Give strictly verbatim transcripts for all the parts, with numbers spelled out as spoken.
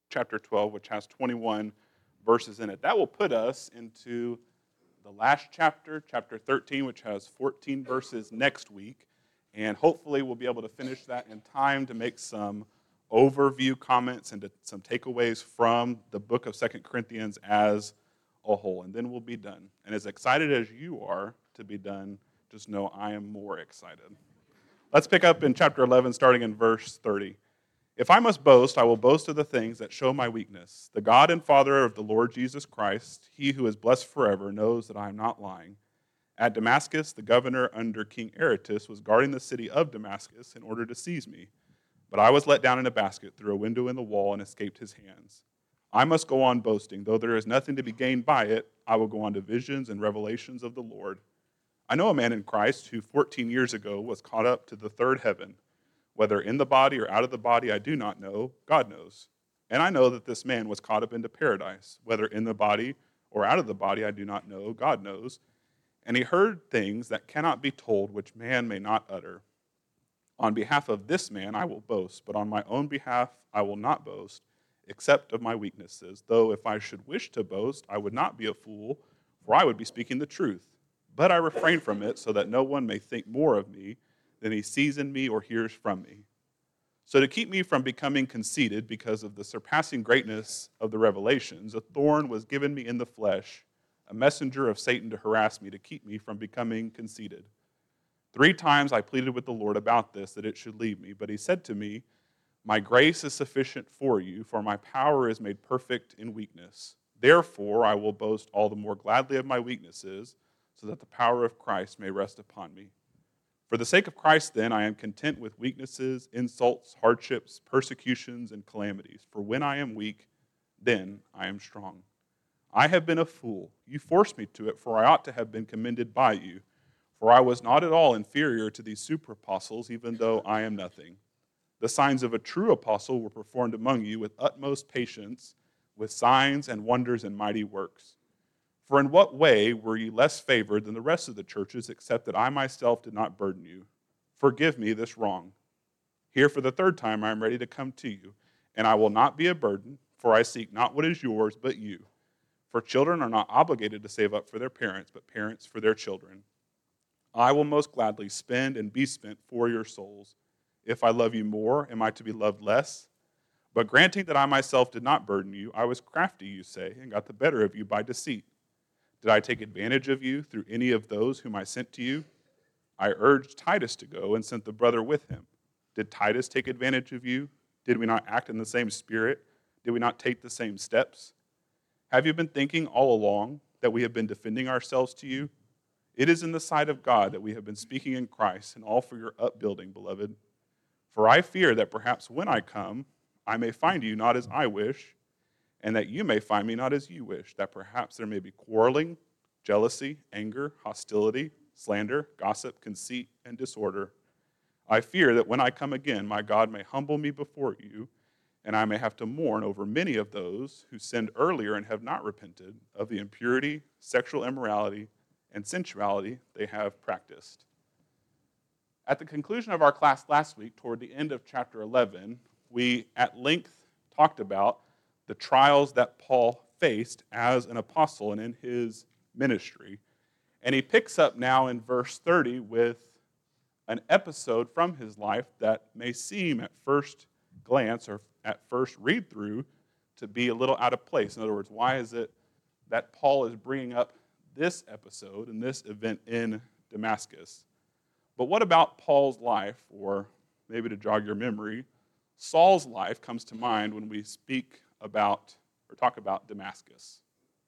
chapter twelve, which has twenty-one verses in it. That will put us into the last chapter, chapter thirteen, which has fourteen verses next week. And hopefully we'll be able to finish that in time to make some overview comments and to, some takeaways from the book of Second Corinthians as a whole. And then we'll be done. And as excited as you are to be done, just know I am more excited. Let's pick up in chapter eleven, starting in verse thirty. If I must boast, I will boast of the things that show my weakness. The God and Father of the Lord Jesus Christ, he who is blessed forever, knows that I am not lying. At Damascus, the governor under King Aretas was guarding the city of Damascus in order to seize me. But I was let down in a basket through a window in the wall and escaped his hands. I must go on boasting. Though there is nothing to be gained by it, I will go on to visions and revelations of the Lord. I know a man in Christ who fourteen years ago was caught up to the third heaven. Whether in the body or out of the body, I do not know. God knows. And I know that this man was caught up into paradise. Whether in the body or out of the body, I do not know. God knows. And he heard things that cannot be told, which man may not utter. On behalf of this man I will boast, but on my own behalf I will not boast, except of my weaknesses. Though if I should wish to boast, I would not be a fool, for I would be speaking the truth. But I refrain from it, so that no one may think more of me than he sees in me or hears from me. So to keep me from becoming conceited because of the surpassing greatness of the revelations, a thorn was given me in the flesh, a messenger of Satan to harass me, to keep me from becoming conceited. Three times I pleaded with the Lord about this, that it should leave me. But he said to me, my grace is sufficient for you, for my power is made perfect in weakness. Therefore I will boast all the more gladly of my weaknesses, so that the power of Christ may rest upon me. For the sake of Christ, then, I am content with weaknesses, insults, hardships, persecutions, and calamities. For when I am weak, then I am strong. I have been a fool. You forced me to it, for I ought to have been commended by you. For I was not at all inferior to these super apostles, even though I am nothing. The signs of a true apostle were performed among you with utmost patience, with signs and wonders and mighty works. For in what way were you less favored than the rest of the churches, except that I myself did not burden you? Forgive me this wrong. Here for the third time I am ready to come to you, and I will not be a burden, for I seek not what is yours, but you. For children are not obligated to save up for their parents, but parents for their children. I will most gladly spend and be spent for your souls. If I love you more, am I to be loved less? But granting that I myself did not burden you, I was crafty, you say, and got the better of you by deceit. Did I take advantage of you through any of those whom I sent to you? I urged Titus to go and sent the brother with him. Did Titus take advantage of you? Did we not act in the same spirit? Did we not take the same steps? Have you been thinking all along that we have been defending ourselves to you? It is in the sight of God that we have been speaking in Christ, and all for your upbuilding, beloved. For I fear that perhaps when I come, I may find you not as I wish, and that you may find me not as you wish, that perhaps there may be quarreling, jealousy, anger, hostility, slander, gossip, conceit, and disorder. I fear that when I come again, my God may humble me before you, and I may have to mourn over many of those who sinned earlier and have not repented of the impurity, sexual immorality, and sensuality they have practiced. At the conclusion of our class last week, toward the end of chapter eleven, we at length talked about the trials that Paul faced as an apostle and in his ministry. And he picks up now in verse thirty with an episode from his life that may seem at first glance or at first read through to be a little out of place. In other words, why is it that Paul is bringing up this episode and this event in Damascus? But what about Paul's life, or maybe to jog your memory, Saul's life comes to mind when we speak about or talk about Damascus?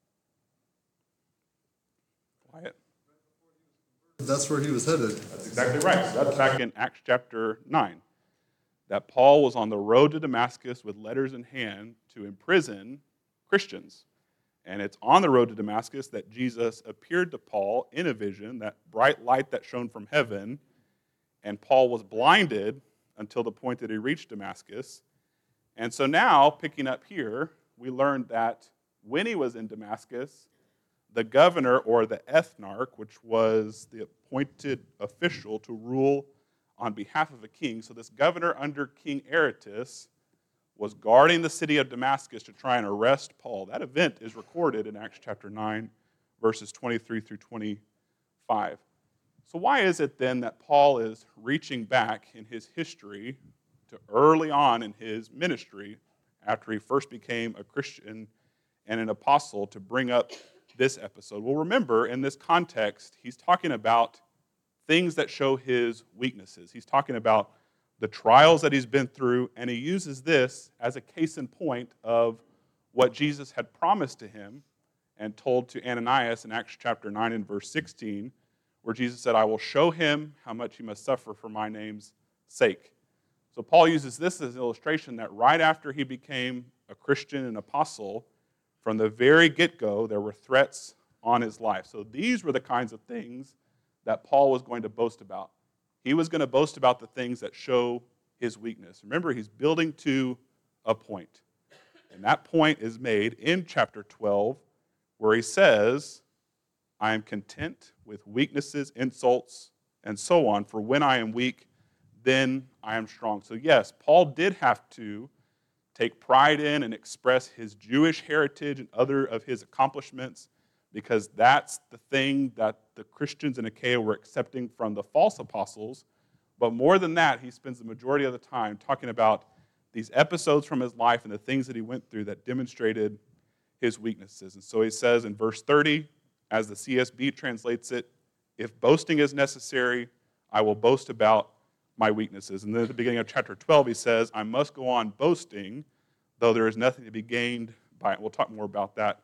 Quiet. That's where he was headed. That's exactly right. So that's back in Acts chapter nine. That Paul was on the road to Damascus with letters in hand to imprison Christians. And it's on the road to Damascus that Jesus appeared to Paul in a vision, that bright light that shone from heaven, and Paul was blinded until the point that he reached Damascus. And so now, picking up here, we learned that when he was in Damascus, the governor or the ethnarch, which was the appointed official to rule on behalf of a king, so this governor under King Aretas was guarding the city of Damascus to try and arrest Paul. That event is recorded in Acts chapter nine, verses twenty-three through twenty-five. So why is it then that Paul is reaching back in his history to early on in his ministry, after he first became a Christian and an apostle, to bring up this episode? Well, remember, in this context, he's talking about things that show his weaknesses. He's talking about the trials that he's been through, and he uses this as a case in point of what Jesus had promised to him and told to Ananias in Acts chapter nine and verse sixteen, where Jesus said, I will show him how much he must suffer for my name's sake. So Paul uses this as an illustration that right after he became a Christian and apostle, from the very get-go, there were threats on his life. So these were the kinds of things that Paul was going to boast about. He was going to boast about the things that show his weakness. Remember, he's building to a point. And that point is made in chapter twelve, where he says, I am content with weaknesses, insults, and so on, for when I am weak, then I am strong. So yes, Paul did have to take pride in and express his Jewish heritage and other of his accomplishments, because that's the thing that the Christians in Achaia were accepting from the false apostles. But more than that, he spends the majority of the time talking about these episodes from his life and the things that he went through that demonstrated his weaknesses. And so he says in verse thirty, as the C S B translates it, if boasting is necessary, I will boast about my weaknesses. And then at the beginning of chapter twelve, he says, I must go on boasting, though there is nothing to be gained by it. We'll talk more about that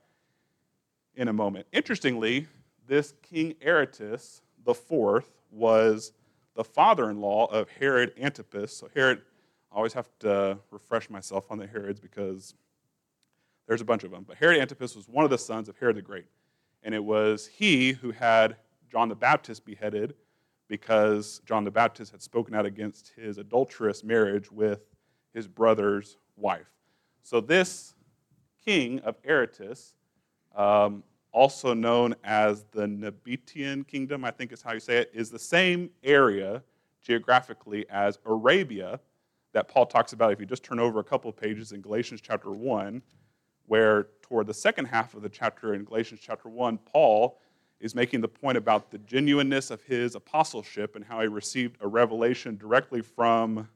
in a moment. Interestingly, this King Aretas the fourth was the father-in-law of Herod Antipas. So Herod, I always have to refresh myself on the Herods because there's a bunch of them. But Herod Antipas was one of the sons of Herod the Great. And it was he who had John the Baptist beheaded because John the Baptist had spoken out against his adulterous marriage with his brother's wife. So this king of Aretas, um, also known as the Nabatean kingdom, I think is how you say it, is the same area geographically as Arabia that Paul talks about if you just turn over a couple of pages in Galatians chapter one, where toward the second half of the chapter in Galatians chapter one, Paul is making the point about the genuineness of his apostleship and how he received a revelation directly from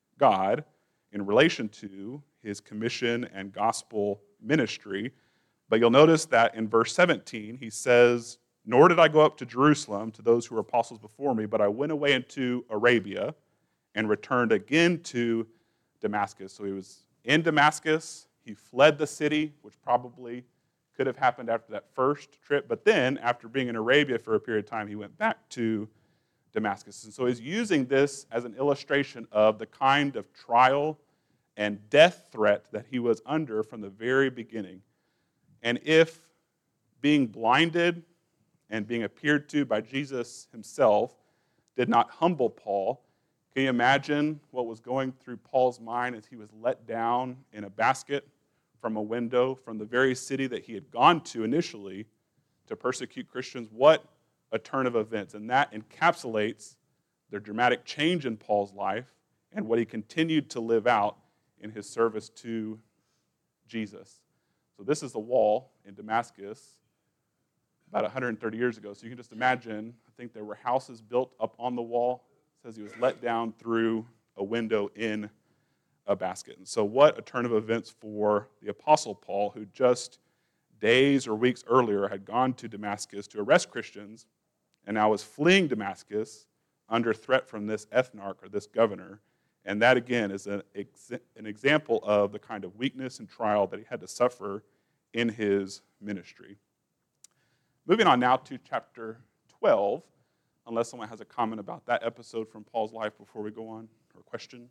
God in relation to his commission and gospel ministry. But you'll notice that in verse seventeen, he says, nor did I go up to Jerusalem to those who were apostles before me, but I went away into Arabia and returned again to Damascus. So he was in Damascus. He fled the city, which probably could have happened after that first trip. But then, after being in Arabia for a period of time, he went back to Damascus. And so he's using this as an illustration of the kind of trial and death threat that he was under from the very beginning. And if being blinded and being appeared to by Jesus himself did not humble Paul, can you imagine what was going through Paul's mind as he was let down in a basket from a window from the very city that he had gone to initially to persecute Christians? What a turn of events. And that encapsulates the dramatic change in Paul's life and what he continued to live out in his service to Jesus. So this is the wall in Damascus about one hundred thirty years ago. So you can just imagine, I think there were houses built up on the wall. It says he was let down through a window in a basket. And so what a turn of events for the Apostle Paul, who just days or weeks earlier had gone to Damascus to arrest Christians and now was fleeing Damascus under threat from this ethnarch or this governor. And that, again, is an, ex- an example of the kind of weakness and trial that he had to suffer in his ministry. Moving on now to chapter twelve, unless someone has a comment about that episode from Paul's life before we go on, or a question.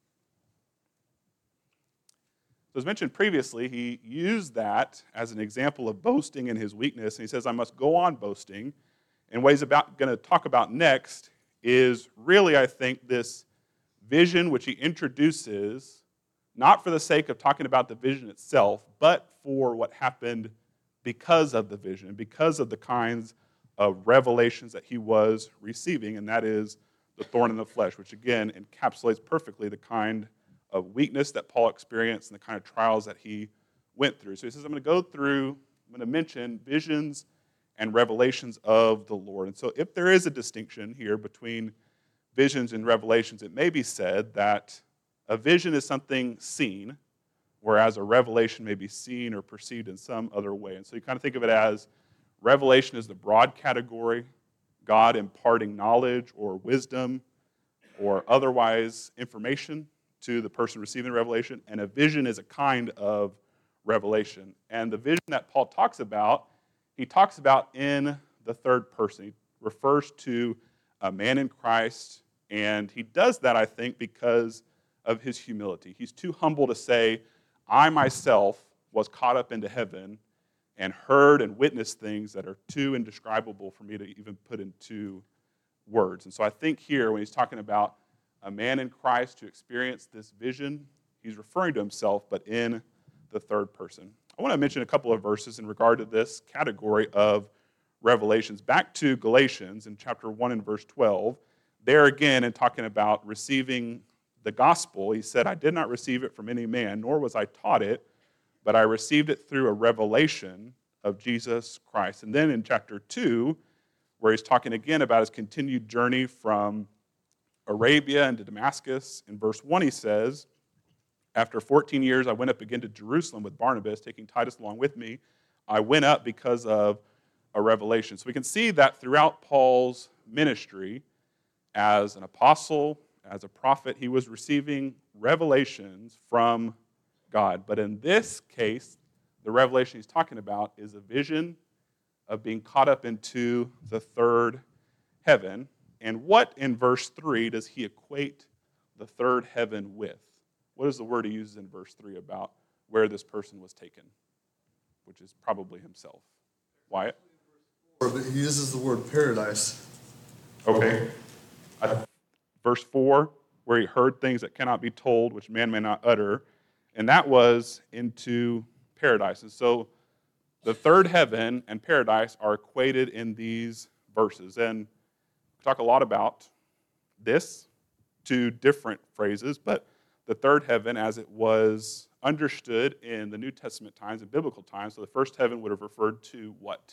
So as mentioned previously, he used that as an example of boasting in his weakness, and he says, I must go on boasting. And what he's about going to talk about next is really, I think, this vision which he introduces, not for the sake of talking about the vision itself, but for what happened because of the vision, because of the kinds of revelations that he was receiving, and that is the thorn in the flesh, which again encapsulates perfectly the kind of weakness that Paul experienced and the kind of trials that he went through. So he says, I'm going to go through, I'm going to mention visions and revelations of the Lord. And so if there is a distinction here between visions and revelations, it may be said that a vision is something seen, whereas a revelation may be seen or perceived in some other way. And so you kind of think of it as revelation is the broad category, God imparting knowledge or wisdom or otherwise information to the person receiving the revelation, and a vision is a kind of revelation. And the vision that Paul talks about, he talks about in the third person. He refers to a man in Christ, and he does that, I think, because of his humility. He's too humble to say, I myself was caught up into heaven and heard and witnessed things that are too indescribable for me to even put into words. And so I think here, when he's talking about a man in Christ who experienced this vision, he's referring to himself, but in the third person. I want to mention a couple of verses in regard to this category of revelations. Back to Galatians in chapter one and verse twelve. There again, in talking about receiving the gospel, he said, I did not receive it from any man, nor was I taught it, but I received it through a revelation of Jesus Christ. And then in chapter two, where he's talking again about his continued journey from Arabia into Damascus, in verse one he says, after fourteen years I went up again to Jerusalem with Barnabas, taking Titus along with me. I went up because of a revelation. So we can see that throughout Paul's ministry as an apostle, as a prophet, he was receiving revelations from God. But in this case, the revelation he's talking about is a vision of being caught up into the third heaven. And what in verse three does he equate the third heaven with? What is the word he uses in verse three about where this person was taken? Which is probably himself. Wyatt? But he uses the word paradise. Okay. I, verse four, where he heard things that cannot be told, which man may not utter. And that was into paradise. And so the third heaven and paradise are equated in these verses. And we talk a lot about this, two different phrases, but the third heaven, as it was understood in the New Testament times and biblical times, so the first heaven would have referred to what?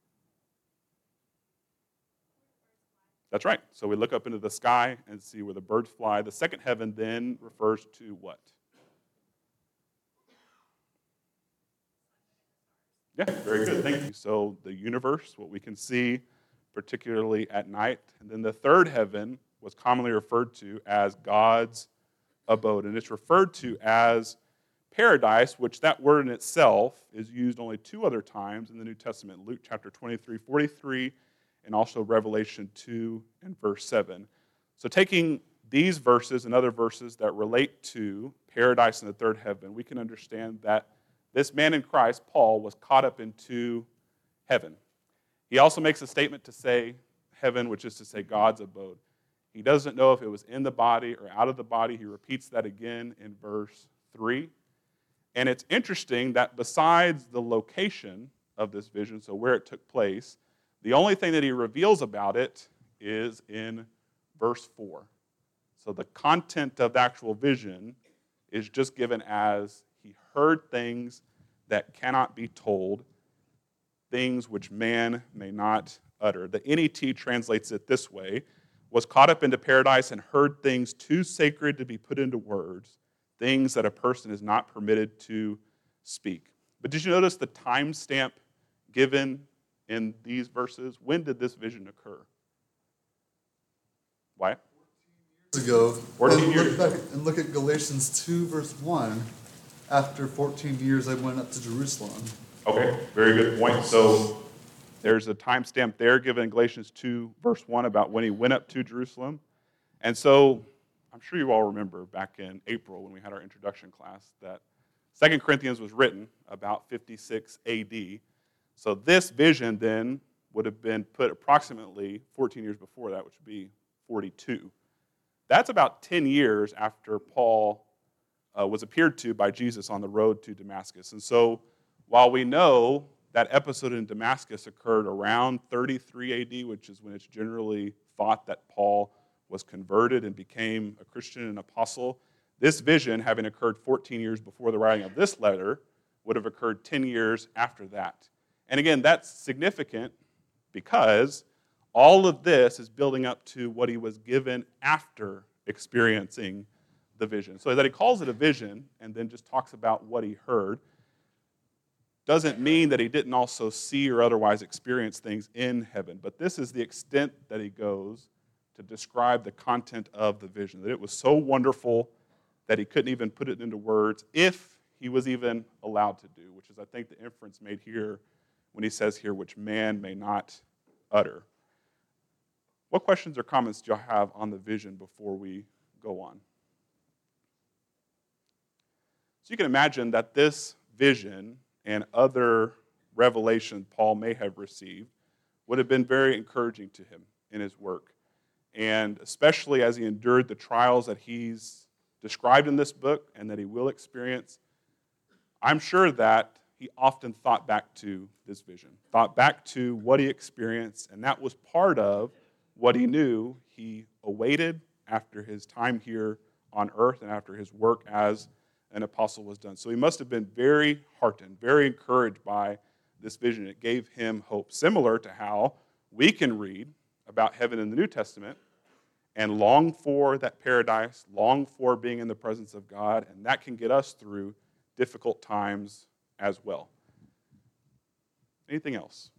That's right. So we look up into the sky and see where the birds fly. The second heaven then refers to what? Yeah, very good. Thank you. So the universe, what we can see, particularly at night. And then the third heaven was commonly referred to as God's abode. And it's referred to as paradise, which that word in itself is used only two other times in the New Testament, Luke chapter twenty-three, forty-three, and also Revelation two and verse seven. So taking these verses and other verses that relate to paradise and the third heaven, we can understand that this man in Christ, Paul, was caught up into heaven. He also makes a statement to say heaven, which is to say God's abode. He doesn't know if it was in the body or out of the body. He repeats that again in verse three. And it's interesting that besides the location of this vision, so where it took place, the only thing that he reveals about it is in verse four. So the content of the actual vision is just given as he heard things that cannot be told, things which man may not utter. The N E T translates it this way: was caught up into paradise and heard things too sacred to be put into words, things that a person is not permitted to speak. But did you notice the timestamp given in these verses? When did this vision occur? Why? Years ago. fourteen and years. Look back and look at Galatians two, verse one. After fourteen years, I went up to Jerusalem. Okay, very good point. So there's a timestamp there given in Galatians two, verse one, about when he went up to Jerusalem. And so I'm sure you all remember back in April when we had our introduction class that Second Corinthians was written about fifty-six A D. So this vision then would have been put approximately fourteen years before that, which would be forty-two. That's about ten years after Paul uh, was appeared to by Jesus on the road to Damascus. And so while we know that episode in Damascus occurred around thirty-three A D, which is when it's generally thought that Paul was converted and became a Christian and apostle, This vision, having occurred fourteen years before the writing of this letter, would have occurred ten years after that. And again, that's significant because all of this is building up to what he was given after experiencing the vision. So that he calls it a vision and then just talks about what he heard doesn't mean that he didn't also see or otherwise experience things in heaven. But this is the extent that he goes to describe the content of the vision, that it was so wonderful that he couldn't even put it into words if he was even allowed to do, which is, I think, the inference made here when he says here, which man may not utter. What questions or comments do you have on the vision before we go on? So you can imagine that this vision and other revelation Paul may have received would have been very encouraging to him in his work. And especially as he endured the trials that he's described in this book and that he will experience, I'm sure that he often thought back to this vision, thought back to what he experienced, and that was part of what he knew he awaited after his time here on earth and after his work as an apostle was done. So he must have been very heartened, very encouraged by this vision. It gave him hope, similar to how we can read about heaven in the New Testament and long for that paradise, long for being in the presence of God, and that can get us through difficult times as well. Anything else?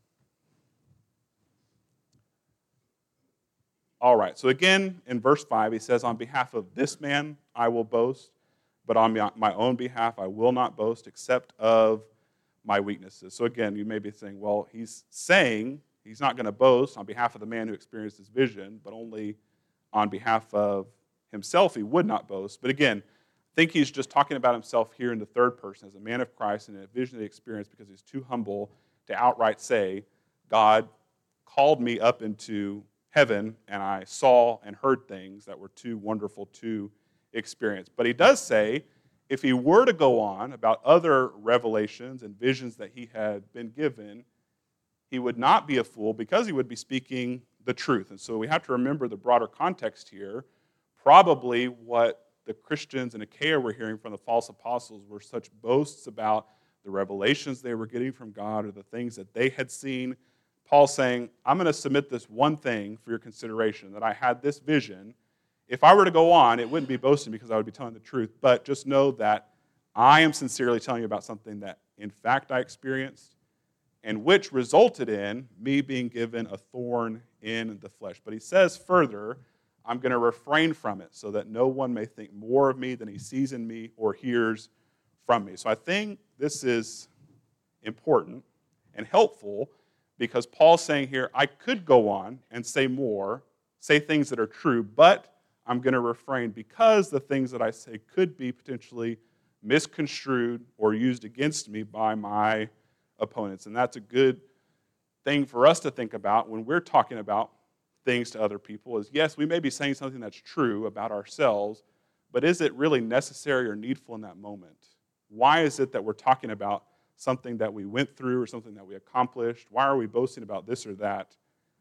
All right, so again, in verse five, he says, on behalf of this man I will boast, but on my own behalf I will not boast except of my weaknesses. So again, you may be saying, well, he's saying he's not going to boast on behalf of the man who experienced this vision, but only on behalf of himself he would not boast. But again, I think he's just talking about himself here in the third person as a man of Christ and a vision that he experienced because he's too humble to outright say, God called me up into heaven and I saw and heard things that were too wonderful to experience. But he does say, if he were to go on about other revelations and visions that he had been given, he would not be a fool because he would be speaking the truth. And so we have to remember the broader context here. Probably what the Christians in Achaia were hearing from the false apostles were such boasts about the revelations they were getting from God or the things that they had seen. Paul's saying, I'm going to submit this one thing for your consideration, that I had this vision. If I were to go on, it wouldn't be boasting because I would be telling the truth, but just know that I am sincerely telling you about something that, in fact, I experienced, and which resulted in me being given a thorn in the flesh. But he says further, I'm going to refrain from it so that no one may think more of me than he sees in me or hears from me. So I think this is important and helpful because Paul's saying here, I could go on and say more, say things that are true, but I'm going to refrain because the things that I say could be potentially misconstrued or used against me by my opponents. And that's a good thing for us to think about when we're talking about things to other people is, yes, we may be saying something that's true about ourselves, but is it really necessary or needful in that moment? Why is it that we're talking about something that we went through or something that we accomplished? Why are we boasting about this or that?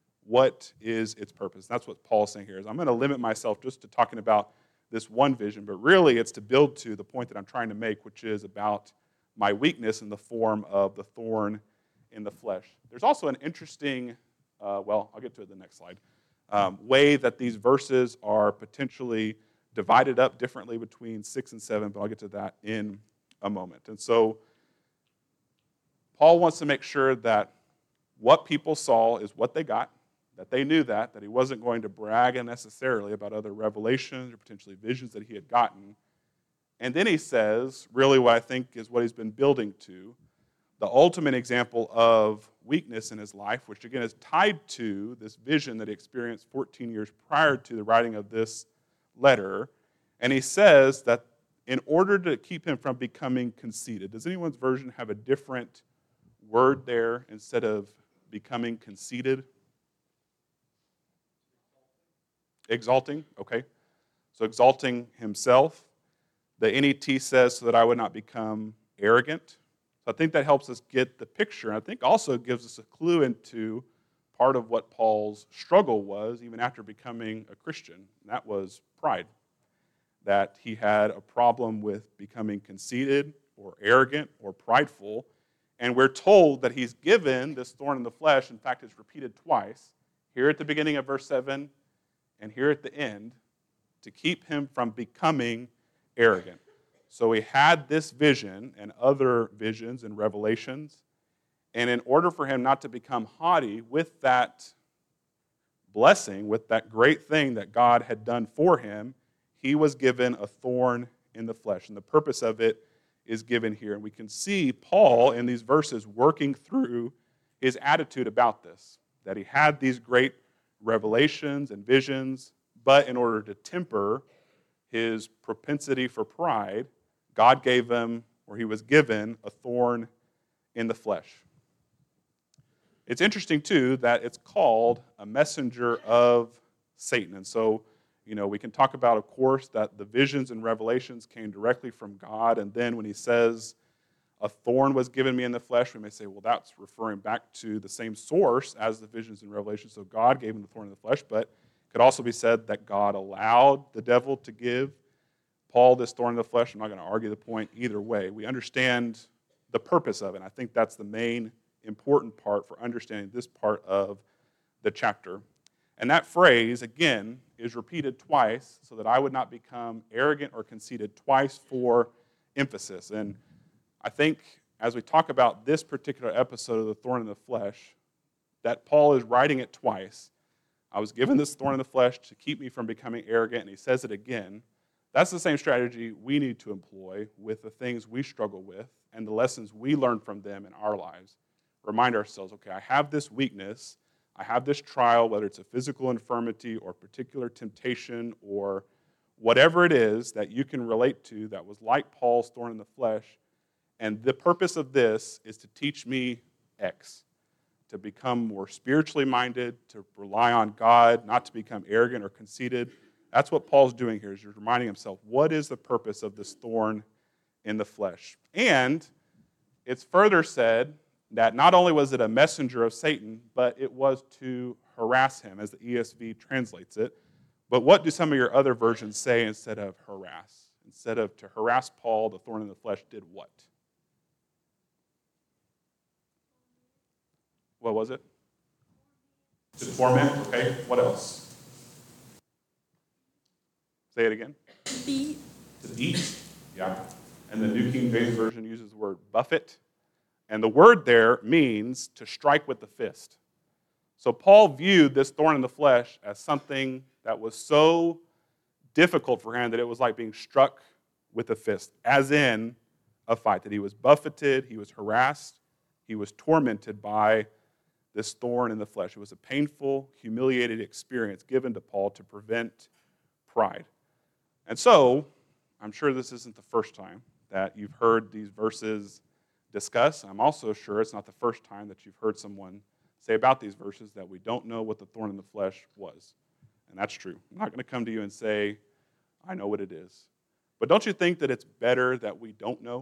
What is its purpose? That's what Paul's saying here is I'm going to limit myself just to talking about this one vision, but really it's to build to the point that I'm trying to make, which is about my weakness in the form of the thorn in the flesh. There's also an interesting, uh, well, I'll get to it in the next slide, um, way that these verses are potentially divided up differently between six and seven, but I'll get to that in a moment. And so Paul wants to make sure that what people saw is what they got, that they knew that, that he wasn't going to brag unnecessarily about other revelations or potentially visions that he had gotten. And then he says, really what I think is what he's been building to, the ultimate example of weakness in his life, which again is tied to this vision that he experienced fourteen years prior to the writing of this letter. And he says that in order to keep him from becoming conceited, does anyone's version have a different word there instead of becoming conceited? Exalting, okay. So exalting himself. The N E T says, so that I would not become arrogant. So I think that helps us get the picture. And I think also gives us a clue into part of what Paul's struggle was even after becoming a Christian. And that was pride. that he had a problem with becoming conceited or arrogant or prideful. And we're told that he's given this thorn in the flesh. In fact, it's repeated twice, here at the beginning of verse seven and here at the end, to keep him from becoming arrogant. So he had this vision and other visions and revelations. And in order for him not to become haughty with that blessing, with that great thing that God had done for him, he was given a thorn in the flesh. And the purpose of it is given here. And we can see Paul in these verses working through his attitude about this, that he had these great revelations and visions, but in order to temper his propensity for pride, God gave him, or he was given, a thorn in the flesh. It's interesting, too, that it's called a messenger of Satan. And so, you know, we can talk about, of course, that the visions and revelations came directly from God. And then when he says, a thorn was given me in the flesh, we may say, well, that's referring back to the same source as the visions and revelations. So God gave him the thorn in the flesh. But it could also be said that God allowed the devil to give Paul this thorn in the flesh. I'm not going to argue the point either way. We understand the purpose of it. And I think that's the main important part for understanding this part of the chapter. And that phrase, again, is repeated twice so that I would not become arrogant or conceited, twice for emphasis. And I think as we talk about this particular episode of the thorn in the flesh, that Paul is writing it twice. I was given this thorn in the flesh to keep me from becoming arrogant, and he says it again. That's the same strategy we need to employ with the things we struggle with and the lessons we learn from them in our lives. Remind ourselves, okay, I have this weakness, I have this trial, whether it's a physical infirmity or particular temptation or whatever it is that you can relate to that was like Paul's thorn in the flesh, and the purpose of this is to teach me X, to become more spiritually minded, to rely on God, not to become arrogant or conceited. That's what Paul's doing here, is he's reminding himself, what is the purpose of this thorn in the flesh? And it's further said that not only was it a messenger of Satan, but it was to harass him, as the E S V translates it. But what do some of your other versions say instead of harass? Instead of to harass Paul, the thorn in the flesh did what? What was it? To torment, okay. What else? Say it again. Beat. To beat, yeah. And the New King James Version uses the word buffet. And the word there means to strike with the fist. So Paul viewed this thorn in the flesh as something that was so difficult for him that it was like being struck with a fist, as in a fight, that he was buffeted, he was harassed, he was tormented by this thorn in the flesh. It was a painful, humiliated experience given to Paul to prevent pride. And so, I'm sure this isn't the first time that you've heard these verses discussed. I'm also sure it's not the first time that you've heard someone say about these verses that we don't know what the thorn in the flesh was. And that's true. I'm not going to come to you and say, I know what it is. But don't you think that it's better that we don't know?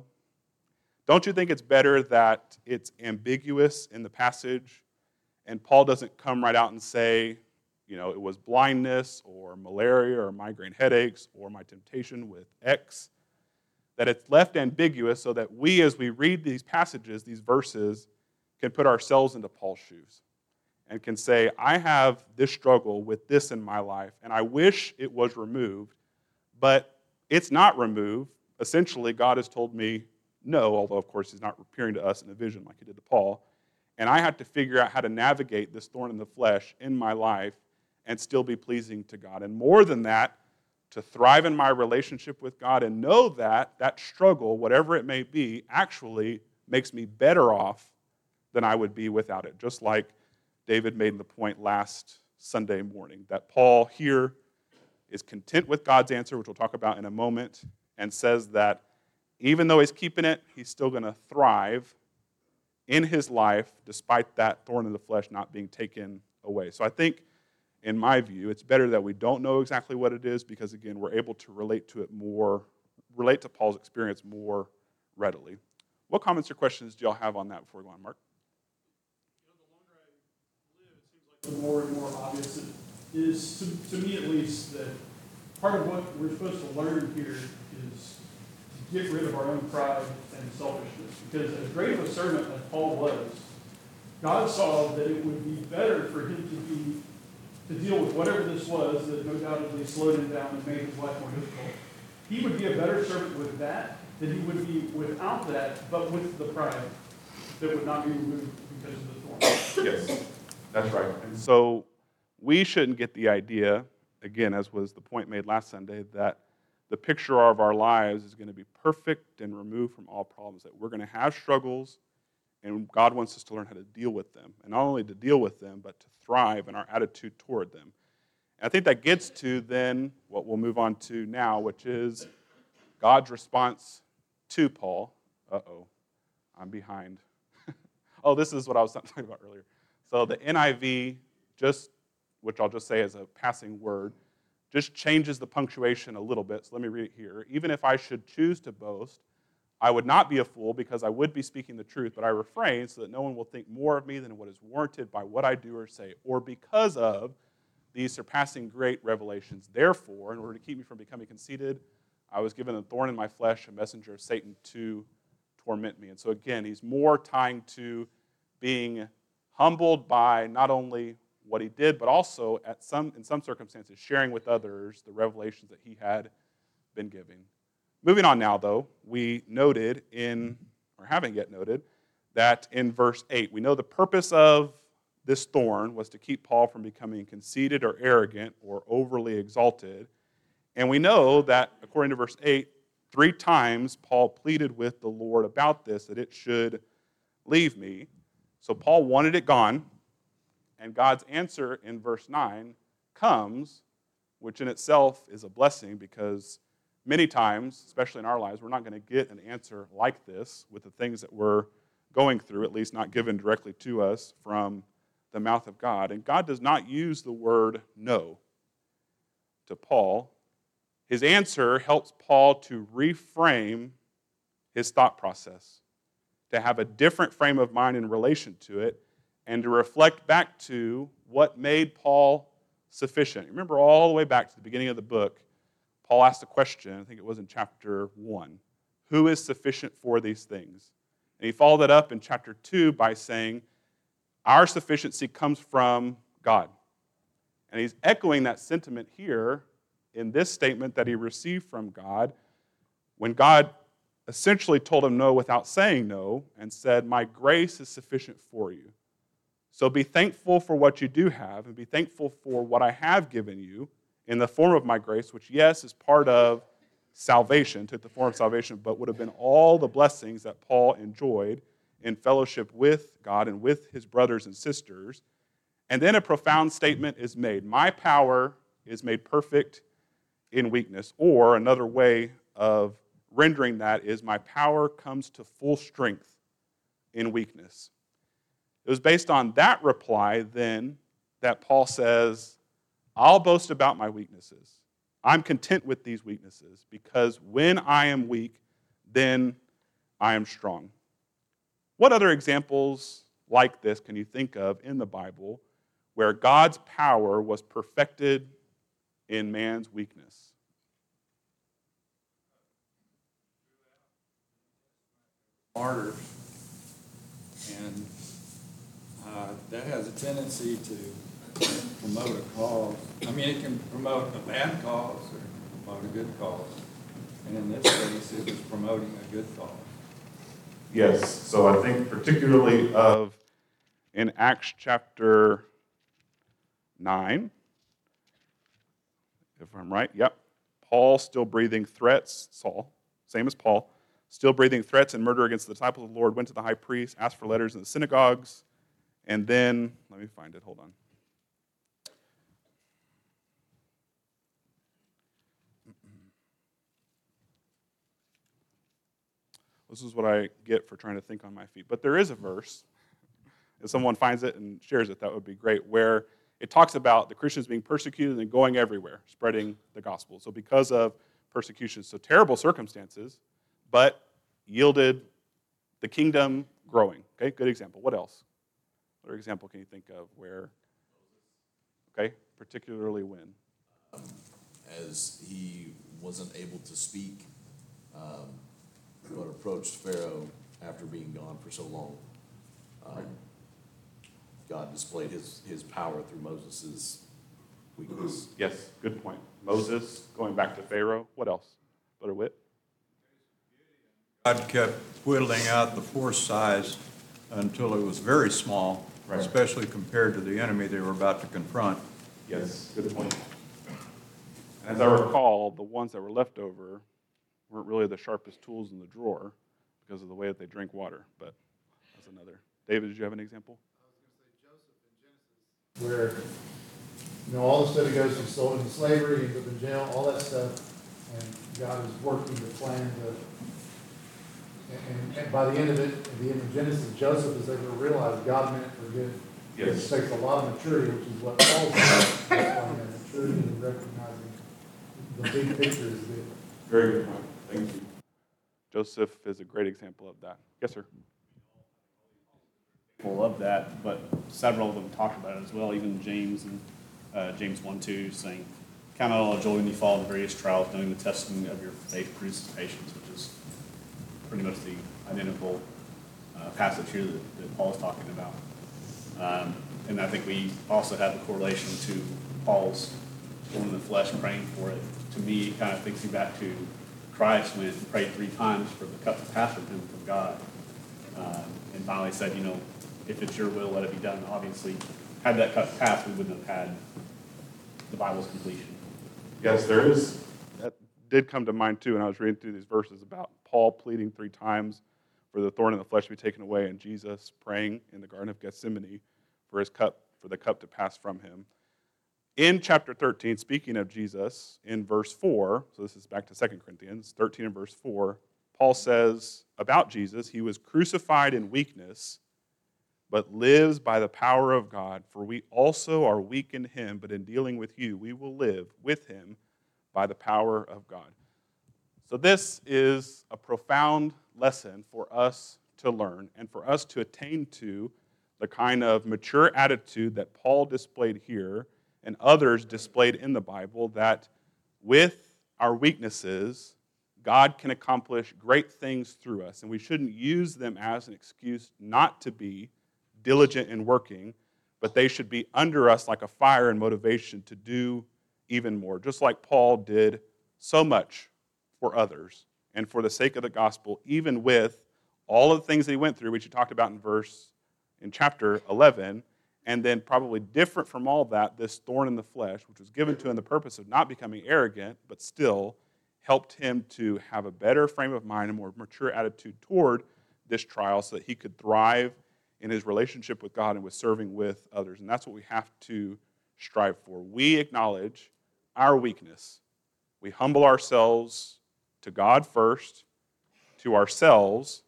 Don't you think it's better that it's ambiguous in the passage and Paul doesn't come right out and say, you know, it was blindness or malaria or migraine headaches or my temptation with X? That it's left ambiguous so that we, as we read these passages, these verses, can put ourselves into Paul's shoes and can say, I have this struggle with this in my life, and I wish it was removed, but it's not removed. Essentially, God has told me no, although, of course, he's not appearing to us in a vision like he did to Paul, and I have to figure out how to navigate this thorn in the flesh in my life and still be pleasing to God. And more than that, to thrive in my relationship with God and know that that struggle, whatever it may be, actually makes me better off than I would be without it. Just like David made the point last Sunday morning, that Paul here is content with God's answer, which we'll talk about in a moment, and says that even though he's keeping it, he's still going to thrive in his life despite that thorn in the flesh not being taken away. So I think, in my view, it's better that we don't know exactly what it is because, again, we're able to relate to it more, relate to Paul's experience more readily. What comments or questions do y'all have on that before we go on, Mark? You know, the longer I live, it seems like the more and more obvious it is, to, to me at least, that part of what we're supposed to learn here is to get rid of our own pride and selfishness. Because as great of a servant as Paul was, God saw that it would be better for him to be to deal with whatever this was that no doubtedly slowed him down and made his life more difficult. He would be a better servant with that than he would be without that, but with the pride that would not be removed because of the thorn. Yes, that's right. And so we shouldn't get the idea, again, as was the point made last Sunday, that the picture of our lives is going to be perfect and removed from all problems, that we're going to have struggles, and God wants us to learn how to deal with them. And not only to deal with them, but to thrive in our attitude toward them. And I think that gets to then what we'll move on to now, which is God's response to Paul. Uh-oh, I'm behind. Oh, this is what I was talking about earlier. So the N I V, just, which I'll just say as a passing word, just changes the punctuation a little bit. So let me read it here. Even if I should choose to boast, I would not be a fool because I would be speaking the truth, but I refrain so that no one will think more of me than what is warranted by what I do or say, or because of these surpassing great revelations. Therefore, in order to keep me from becoming conceited, I was given a thorn in my flesh, a messenger of Satan to torment me. And so again, he's more tying to being humbled by not only what he did, but also at some, in some circumstances, sharing with others the revelations that he had been giving. Moving on now, though, we noted in, or haven't yet noted, that in verse eight, we know the purpose of this thorn was to keep Paul from becoming conceited or arrogant or overly exalted. And we know that, according to verse eight, three times Paul pleaded with the Lord about this, that it should leave me. So Paul wanted it gone, and God's answer in verse nine comes, which in itself is a blessing because many times, especially in our lives, we're not going to get an answer like this with the things that we're going through, at least not given directly to us from the mouth of God. And God does not use the word no to Paul. His answer helps Paul to reframe his thought process, to have a different frame of mind in relation to it, and to reflect back to what made Paul sufficient. Remember all the way back to the beginning of the book, Paul asked a question, I think it was in chapter one, who is sufficient for these things? And he followed it up in chapter two by saying, our sufficiency comes from God. And he's echoing that sentiment here in this statement that he received from God when God essentially told him no without saying no and said, my grace is sufficient for you. So be thankful for what you do have and be thankful for what I have given you in the form of my grace, which, yes, is part of salvation, took the form of salvation, but would have been all the blessings that Paul enjoyed in fellowship with God and with his brothers and sisters. And then a profound statement is made. My power is made perfect in weakness. Or another way of rendering that is my power comes to full strength in weakness. It was based on that reply then that Paul says, I'll boast about my weaknesses. I'm content with these weaknesses because when I am weak, then I am strong. What other examples like this can you think of in the Bible where God's power was perfected in man's weakness? Martyrs, and uh, that has a tendency to promote a cause. I mean, it can promote a bad cause or promote a good cause. And in this case, it was promoting a good cause. Yes, so I think particularly of in Acts chapter nine, if I'm right, yep, Paul still breathing threats, Saul, same as Paul, still breathing threats and murder against the disciples of the Lord, went to the high priest, asked for letters in the synagogues, and then, let me find it, hold on. This is what I get for trying to think on my feet. But there is a verse, if someone finds it and shares it, that would be great, where it talks about the Christians being persecuted and going everywhere, spreading the gospel. So because of persecution, so terrible circumstances, but yielded the kingdom growing. Okay, good example. What else? What other example can you think of where, okay, particularly when? as he wasn't able to speak, um, but approached Pharaoh after being gone for so long. Um, God displayed his, his power through Moses' weakness. Yes, good point. Moses, going back to Pharaoh. What else? Brother Witt? God kept whittling out the force size until it was very small, Right. especially compared to the enemy they were about to confront. Yes, good point. And as I recall, the ones that were left over weren't really the sharpest tools in the drawer because of the way that they drink water, but that's another. David, did you have an example? Where, you know, all the stuff he goes from sold into slavery, he goes to jail, all that stuff, and God is working the plan to, and, and, and by the end of it, at the end of Genesis, Joseph is able to realize God meant it for good. Yes. It takes a lot of maturity, which is what Paul's about, that maturity and recognizing the big picture is good. Very good point. Thank you. Joseph is a great example of that. Yes, sir. Full of that, but several of them talked about it as well, even James and uh, James one two saying, count it all joy when you fall into various trials, knowing the testing of your faith produces patience, which is pretty much the identical uh, passage here that, that Paul is talking about. Um, and I think we also have the correlation to Paul's thorn in the flesh praying for it. To me, it kind of thinks me back to Christ went and prayed three times for the cup to pass from him from God. Uh, and finally said, you know, if it's your will, let it be done. Obviously, had that cup passed, we wouldn't have had the Bible's completion. Yes, there is. That did come to mind too, and I was reading through these verses about Paul pleading three times for the thorn in the flesh to be taken away, and Jesus praying in the Garden of Gethsemane for his cup, for the cup to pass from him. In chapter thirteen, speaking of Jesus, in verse four, so this is back to Second Corinthians thirteen and verse four, Paul says about Jesus, he was crucified in weakness, but lives by the power of God. For we also are weak in him, but in dealing with you, we will live with him by the power of God. So this is a profound lesson for us to learn and for us to attain to the kind of mature attitude that Paul displayed here and others displayed in the Bible, that with our weaknesses, God can accomplish great things through us, and we shouldn't use them as an excuse not to be diligent in working, but they should be under us like a fire and motivation to do even more, just like Paul did so much for others and for the sake of the gospel, even with all of the things that he went through, which he talked about in verse, in chapter eleven, and then probably different from all that, this thorn in the flesh, which was given to him the purpose of not becoming arrogant, but still helped him to have a better frame of mind, a more mature attitude toward this trial so that he could thrive in his relationship with God and with serving with others. And that's what we have to strive for. We acknowledge our weakness. We humble ourselves to God first, to ourselves,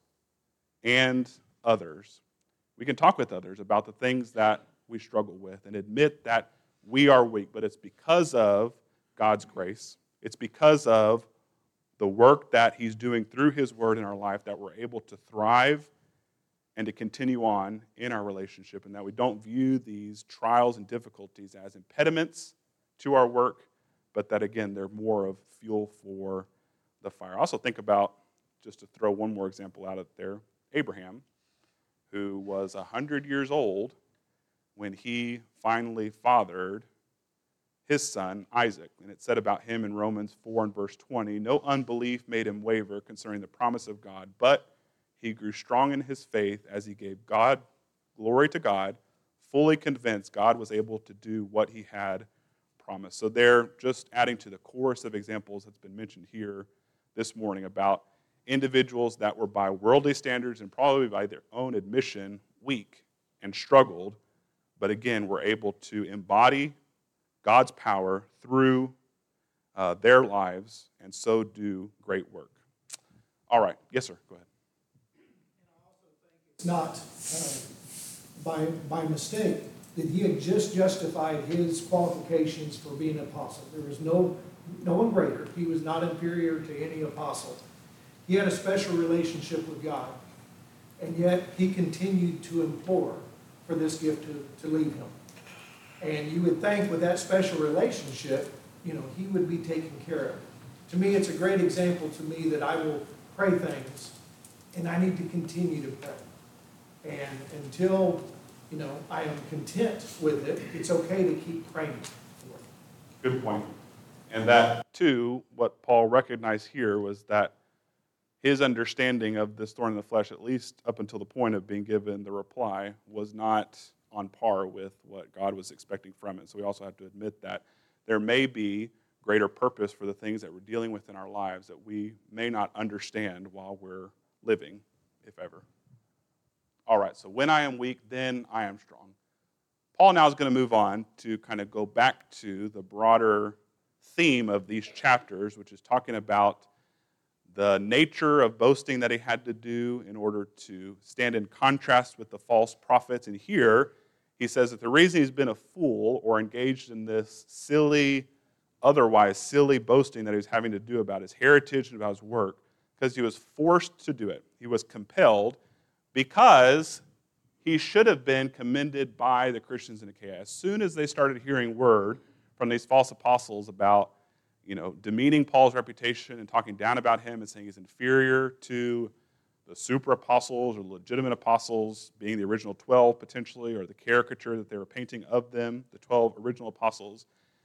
and others. We can talk with others about the things that we struggle with and admit that we are weak, but it's because of God's grace. It's because of the work that he's doing through his word in our life that we're able to thrive and to continue on in our relationship, and that we don't view these trials and difficulties as impediments to our work, but that, again, they're more of fuel for the fire. I also think about, just to throw one more example out there, Abraham, who was one hundred years old when he finally fathered his son, Isaac. And it said about him in Romans four and verse twenty, no unbelief made him waver concerning the promise of God, but he grew strong in his faith as he gave God glory to God, fully convinced God was able to do what he had promised. So they're just adding to the chorus of examples that's been mentioned here this morning about individuals that were by worldly standards and probably by their own admission weak and struggled, but again were able to embody God's power through uh, their lives and so do great work. All right. Yes, sir. Go ahead. It's not uh, by, by mistake that he had just justified his qualifications for being an apostle. There was no, no one greater. He was not inferior to any apostle. He had a special relationship with God, and yet he continued to implore for this gift to, to lead him. And you would think with that special relationship you know, he would be taken care of. To me, it's a great example to me that I will pray things, and I need to continue to pray. And until, you know, I am content with it, it's okay to keep praying for it. Good point. And that, too, what Paul recognized here was that his understanding of this thorn in the flesh, at least up until the point of being given the reply, was not on par with what God was expecting from it. So we also have to admit that there may be greater purpose for the things that we're dealing with in our lives that we may not understand while we're living, if ever. All right, so when I am weak, then I am strong. Paul now is going to move on to kind of go back to the broader theme of these chapters, which is talking about the nature of boasting that he had to do in order to stand in contrast with the false prophets. And here he says that the reason he's been a fool or engaged in this silly, otherwise silly boasting that he was having to do about his heritage and about his work, because he was forced to do it. He was compelled because he should have been commended by the Christians in Achaia. As soon as they started hearing word from these false apostles about, you know, demeaning Paul's reputation and talking down about him and saying he's inferior to the super apostles or legitimate apostles, being the original twelve potentially, or the caricature that they were painting of them, the twelve original apostles,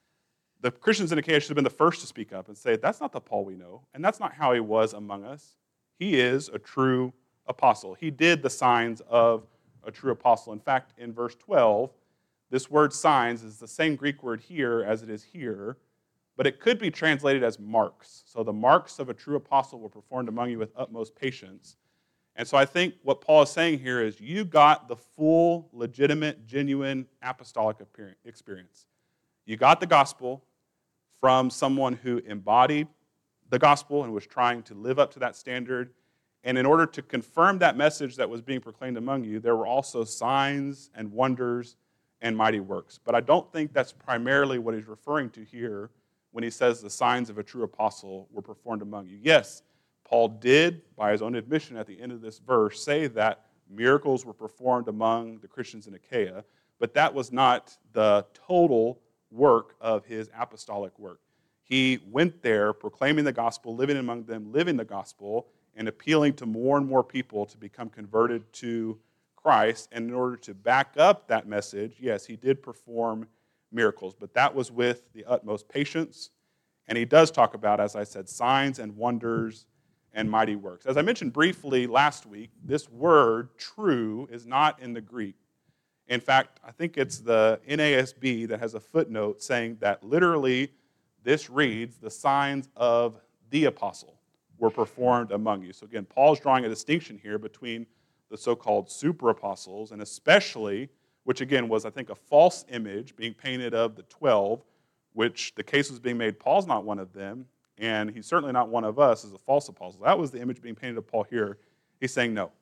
the Christians in Achaia should have been the first to speak up and say, that's not the Paul we know, and that's not how he was among us. He is a true apostle. He did the signs of a true apostle. In fact, in verse twelve, this word signs is the same Greek word here as it is here, but it could be translated as marks. So the marks of a true apostle were performed among you with utmost patience. And so I think what Paul is saying here is you got the full, legitimate, genuine apostolic experience. You got the gospel from someone who embodied the gospel and was trying to live up to that standard. And in order to confirm that message that was being proclaimed among you, there were also signs and wonders and mighty works. But I don't think that's primarily what he's referring to here when he says the signs of a true apostle were performed among you. Yes, Paul did, by his own admission at the end of this verse, say that miracles were performed among the Christians in Achaia, but that was not the total work of his apostolic work. He went there proclaiming the gospel, living among them, living the gospel, and appealing to more and more people to become converted to Christ. And in order to back up that message, yes, he did perform miracles, but that was with the utmost patience. And he does talk about, as I said, signs and wonders and mighty works. As I mentioned briefly last week, this word, true, is not in the Greek. In fact, I think it's the N A S B that has a footnote saying that literally this reads, the signs of the apostle were performed among you. So again, Paul's drawing a distinction here between the so-called super apostles, and especially, which again was, I think, a false image being painted of the twelve, which the case was being made, Paul's not one of them, and he's certainly not one of us as a false apostle. That was the image being painted of Paul here. He's saying, no,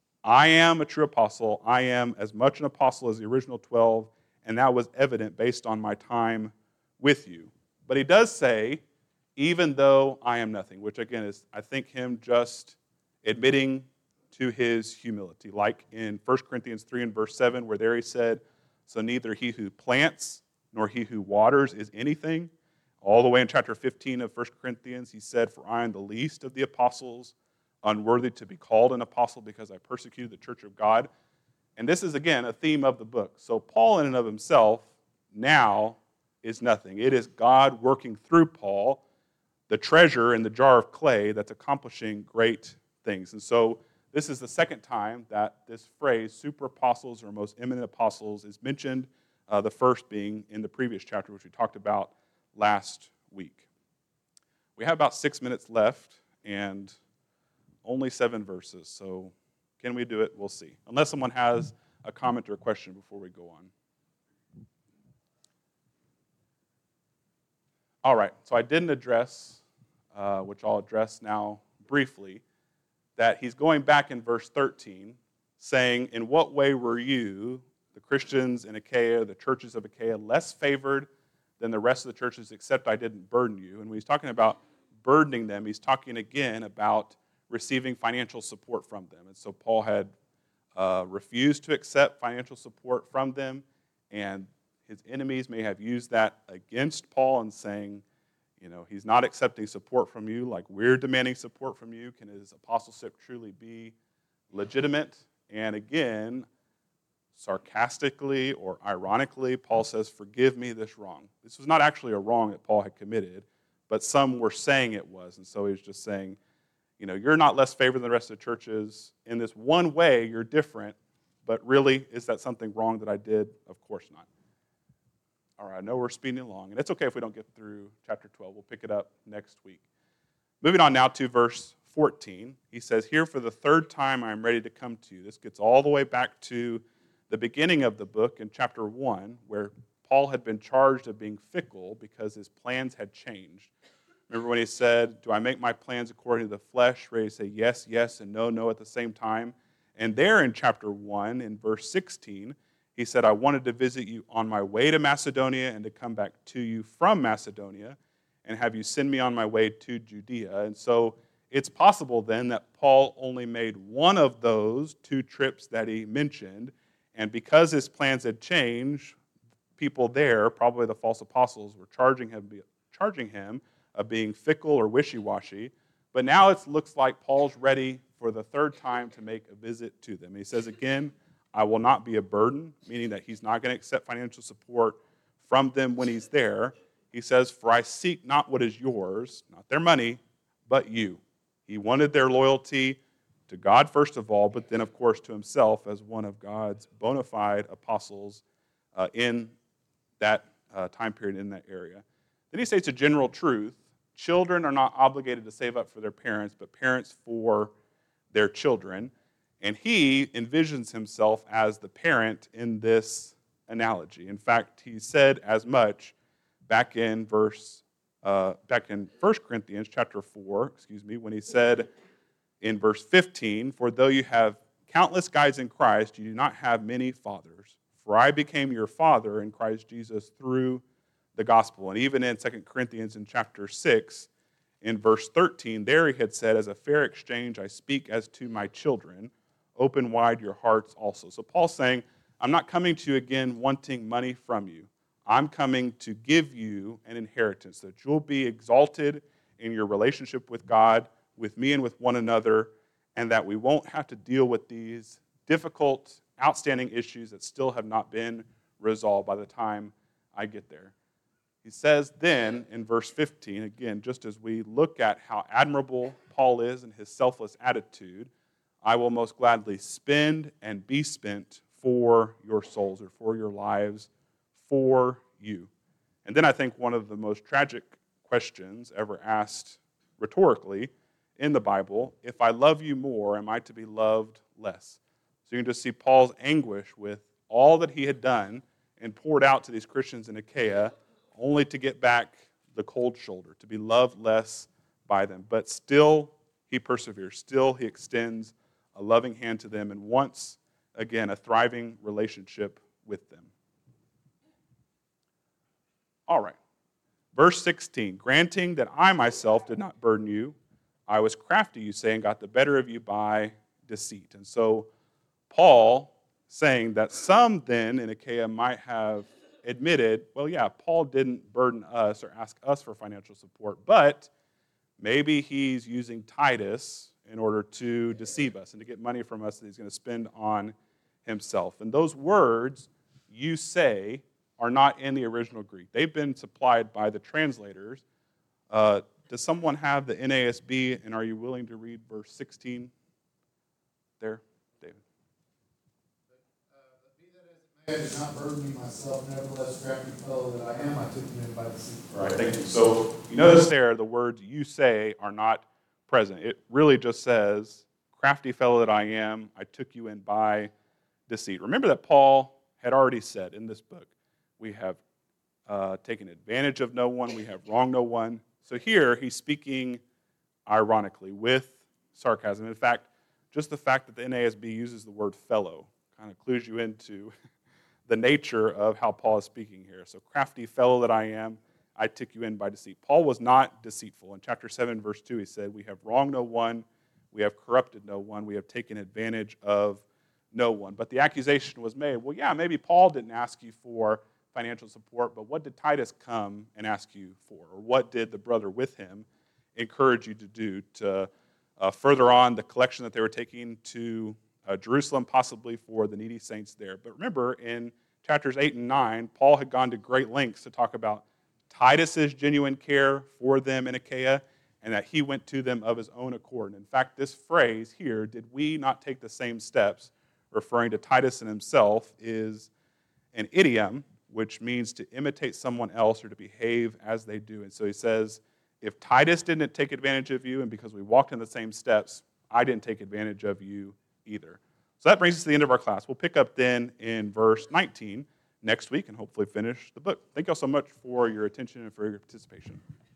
I am a true apostle. I am as much an apostle as the original twelve, and that was evident based on my time with you. But he does say, even though I am nothing, which again is, I think, him just admitting to his humility. Like in First Corinthians three and verse seven, where there he said, so neither he who plants nor he who waters is anything. All the way in chapter fifteen of First Corinthians, he said, for I am the least of the apostles, unworthy to be called an apostle because I persecuted the church of God. And this is, again, a theme of the book. So Paul in and of himself now is nothing. It is God working through Paul, the treasure in the jar of clay that's accomplishing great things. And so this is the second time that this phrase, super apostles or most eminent apostles, is mentioned, uh, the first being in the previous chapter, which we talked about last week. We have about six minutes left and only seven verses, so can we do it? We'll see. Unless someone has a comment or a question before we go on. All right, so I didn't address, uh, which I'll address now briefly, that he's going back in verse thirteen, saying, in what way were you, the Christians in Achaia, the churches of Achaia, less favored than the rest of the churches, except I didn't burden you? And when he's talking about burdening them, he's talking again about receiving financial support from them. And so Paul had uh, refused to accept financial support from them, and his enemies may have used that against Paul and saying, you know, he's not accepting support from you like we're demanding support from you. Can his apostleship truly be legitimate? And again, sarcastically or ironically, Paul says, forgive me this wrong. This was not actually a wrong that Paul had committed, but some were saying it was. And so he was just saying, you know, you're not less favored than the rest of the churches. In this one way, you're different, but really, is that something wrong that I did? Of course not. All right, I know we're speeding along, and it's okay if we don't get through chapter twelve. We'll pick it up next week. Moving on now to verse fourteen. He says, here for the third time I am ready to come to you. This gets all the way back to the beginning of the book in chapter one, where Paul had been charged of being fickle because his plans had changed. Remember when he said, do I make my plans according to the flesh, ready to say yes, yes, and no, no at the same time? And there in chapter one, in verse sixteen, he said, I wanted to visit you on my way to Macedonia and to come back to you from Macedonia and have you send me on my way to Judea. And so it's possible then that Paul only made one of those two trips that he mentioned, and because his plans had changed, people there, probably the false apostles, were charging him, charging him of being fickle or wishy-washy. But now it looks like Paul's ready for the third time to make a visit to them. He says again, I will not be a burden, meaning that he's not going to accept financial support from them when he's there. He says, for I seek not what is yours, not their money, but you. He wanted their loyalty to God first of all, but then, of course, to himself as one of God's bona fide apostles uh, in that uh, time period, in that area. Then he states a general truth. Children are not obligated to save up for their parents, but parents for their children. And he envisions himself as the parent in this analogy. In fact, he said as much back in verse, uh, back in First Corinthians chapter four, excuse me, when he said in verse fifteen, for though you have countless guides in Christ, you do not have many fathers. For I became your father in Christ Jesus through the gospel. And even in Second Corinthians in chapter six, in verse thirteen, there he had said, as a fair exchange I speak as to my children, open wide your hearts also. So Paul's saying, I'm not coming to you again wanting money from you. I'm coming to give you an inheritance, that you'll be exalted in your relationship with God, with me and with one another, and that we won't have to deal with these difficult, outstanding issues that still have not been resolved by the time I get there. He says then in verse fifteen, again, just as we look at how admirable Paul is and his selfless attitude, I will most gladly spend and be spent for your souls or for your lives, for you. And then I think one of the most tragic questions ever asked rhetorically in the Bible, if I love you more, am I to be loved less? So you can just see Paul's anguish with all that he had done and poured out to these Christians in Achaia, only to get back the cold shoulder, to be loved less by them. But still he perseveres, still he extends a loving hand to them and wants, again, a thriving relationship with them. All right. Verse sixteen, granting that I myself did not burden you, I was crafty, you say, and got the better of you by deceit. And so Paul saying that some then in Achaia might have admitted, well, yeah, Paul didn't burden us or ask us for financial support, but maybe he's using Titus in order to deceive us and to get money from us that he's going to spend on himself. And those words, you say, are not in the original Greek. They've been supplied by the translators. Uh, does someone have the N A S B, and are you willing to read verse sixteen there, David? But be that as it may, I did not burden me myself, nevertheless, crafty fellow that I am, I took you in by deceit. All right, thank you. So you notice there the words you say are not present. It really just says, crafty fellow that I am, I took you in by deceit. Remember that Paul had already said in this book, we have uh, taken advantage of no one, we have wronged no one. So here he's speaking ironically with sarcasm. In fact, just the fact that the N A S B uses the word fellow kind of clues you into the nature of how Paul is speaking here. So crafty fellow that I am, I took you in by deceit. Paul was not deceitful. In chapter seven, verse two, he said, we have wronged no one, we have corrupted no one, we have taken advantage of no one. But the accusation was made, well, yeah, maybe Paul didn't ask you for financial support, but what did Titus come and ask you for? Or what did the brother with him encourage you to do to uh, further on the collection that they were taking to uh, Jerusalem, possibly for the needy saints there? But remember, in chapters eight and nine, Paul had gone to great lengths to talk about Titus's genuine care for them in Achaia, and that he went to them of his own accord. And in fact, this phrase here, did we not take the same steps, referring to Titus and himself, is an idiom, which means to imitate someone else or to behave as they do. And so he says, if Titus didn't take advantage of you, and because we walked in the same steps, I didn't take advantage of you either. So that brings us to the end of our class. We'll pick up then in verse nineteen next week and hopefully finish the book. Thank you all so much for your attention and for your participation.